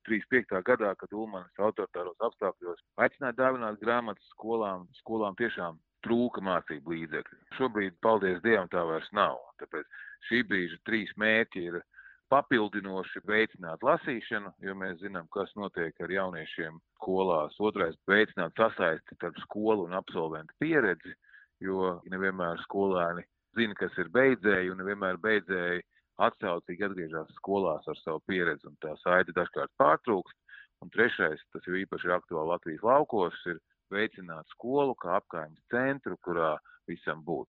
35. gadā, kad Ulmanis autoritāros apstākļos aicināja dāvināt grāmatas skolām tiešām trūka mācību līdzekļi. Šobrīd, paldies Dievam, tā vairs nav. Tāpēc šī brīža 3 mērķi ir papildinoši veicināt lasīšanu, jo mēs zinām, kas notiek ar jauniešiem skolās. Otrais - veicināt sasaisti starp skolu un absolventu pieredzi, jo nevienmēr skolēni zina, kas ir beidzēji, un nevienmēr beidzēji atsaucīgi atgriežas skolās ar savu pieredzi, un tā saite dažkārt pārtrūkst. Un trešais, tas jau īpaši ir aktuāli Latvijas laukos, ir veicināt skolu kā apkaimes centru, kurā visam būtu